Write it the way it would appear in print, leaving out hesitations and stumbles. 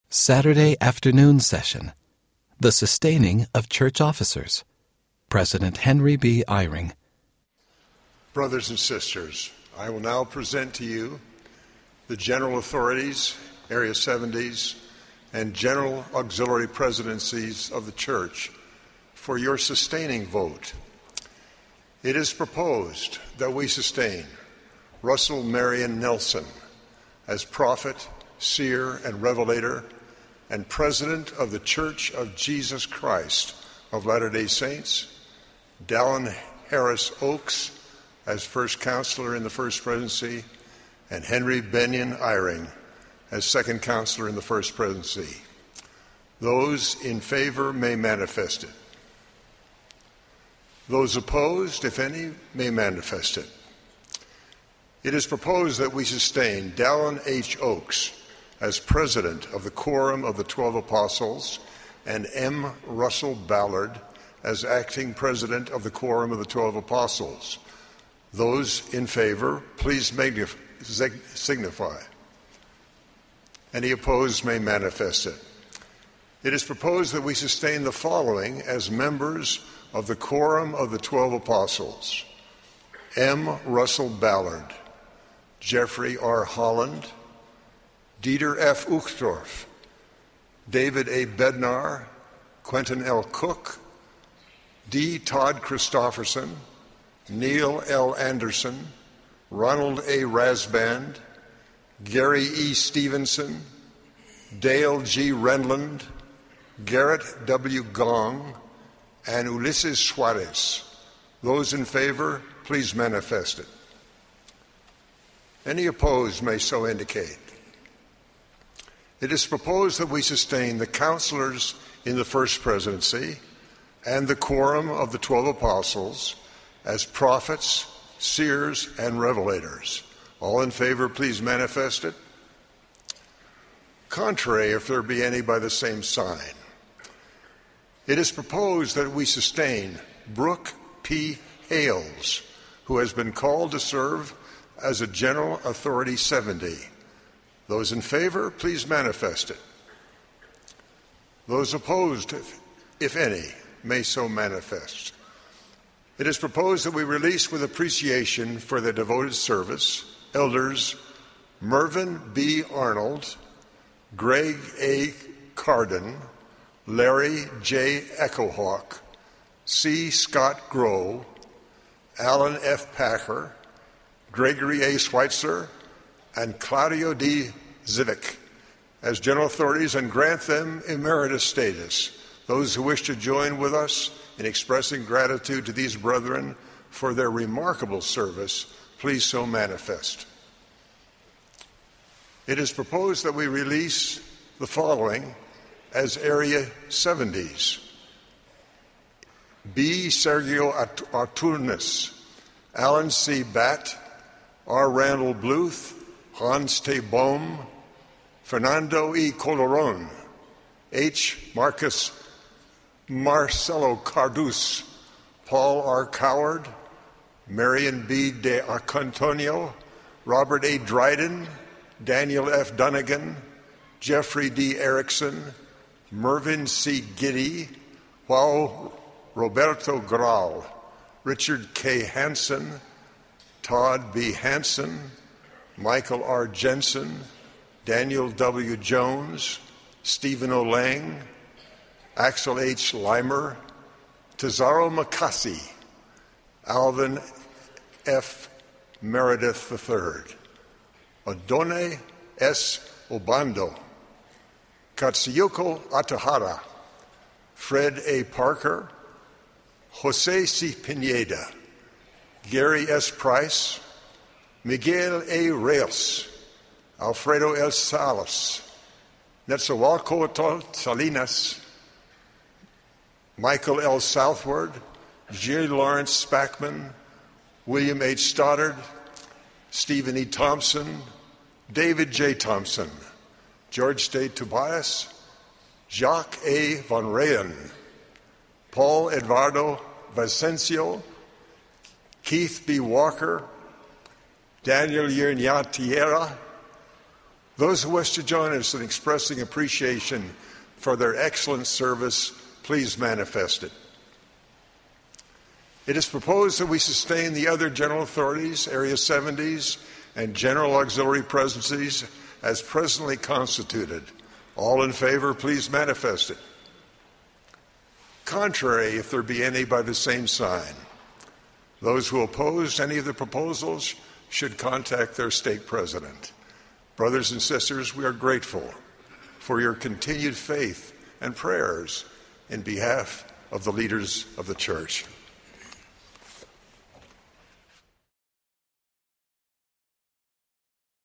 Saturday afternoon session. The Sustaining of Church Officers. President Henry B. Eyring. Brothers and sisters, I will now present to you the general authorities, Area 70s, and general auxiliary presidencies of the church for your sustaining vote. It is proposed that we sustain Russell Marion Nelson as prophet, seer, and revelator, and president of the Church of Jesus Christ of Latter-day Saints, Dallin Harris Oakes as first counselor in the first presidency, and Henry Benyon Eyring as second counselor in the first presidency. Those in favor may manifest it. Those opposed, if any, may manifest it. It is proposed that we sustain Dallin H. Oakes as president of the Quorum of the 12 Apostles and M. Russell Ballard as acting president of the Quorum of the 12 Apostles. Those in favor, please signify. Any opposed may manifest it. It is proposed that we sustain the following as members of the Quorum of the 12 Apostles: M. Russell Ballard, Jeffrey R. Holland, Dieter F. Uchtdorf, David A. Bednar, Quentin L. Cook, D. Todd Christofferson, Neil L. Anderson, Ronald A. Rasband, Gary E. Stevenson, Dale G. Renland, Garrett W. Gong, and Ulysses Suarez. Those in favor, please manifest it. Any opposed may so indicate. It is proposed that we sustain the counselors in the first presidency and the quorum of the 12 apostles as prophets, seers, and revelators. All in favor, please manifest it. Contrary, if there be any, by the same sign. It is proposed that we sustain Brooke P. Hales, who has been called to serve as a General Authority 70. Those in favor, please manifest it. Those opposed, if any, may so manifest. It is proposed that we release with appreciation for their devoted service Elders Mervyn B. Arnold, Greg A. Carden, Larry J. Echohawk, C. Scott Grow, Alan F. Packer, Gregory A. Schweitzer, and Claudio D. Zivic as general authorities and grant them emeritus status. Those who wish to join with us in expressing gratitude to these brethren for their remarkable service, please so manifest. It is proposed that we release the following as Area 70s: B. Sergio Arturnes, Alan C. Batt, R. Randall Bluth, Hans T. Bohm, Fernando E. Coloron, H. Marcelo Cardus, Paul R. Coward, Marion B. de Arcantonio, Robert A. Dryden, Daniel F. Dunnigan, Jeffrey D. Erickson, Mervyn C. Giddy, João Roberto Grau, Richard K. Hansen, Todd B. Hansen, Michael R. Jensen, Daniel W. Jones, Stephen O. Lang, Axel H. Limer, Tazaro Makasi, Alvin F. Meredith III, Odone S. Obando, Katsuyuko Atahara, Fred A. Parker, Jose C. Pineda, Gary S. Price, Miguel A. Reyes, Alfredo L. Salas, Netzahualcoatl Salinas, Michael L. Southward, J. Lawrence Spackman, William H. Stoddard, Stephen E. Thompson, David J. Thompson, George D. Tobias, Jacques A. Van Ryen, Paul Eduardo Vicencio, Keith B. Walker, Daniel Yerniatiera, Those who wish to join us in expressing appreciation for their excellent service, please manifest it. It is proposed that we sustain the other general authorities, Area 70s, and general auxiliary presidencies as presently constituted. All in favor, please manifest it. Contrary, if there be any, by the same sign. Those who oppose any of the proposals should contact their stake president. Brothers and sisters, we are grateful for your continued faith and prayers in behalf of the leaders of the church.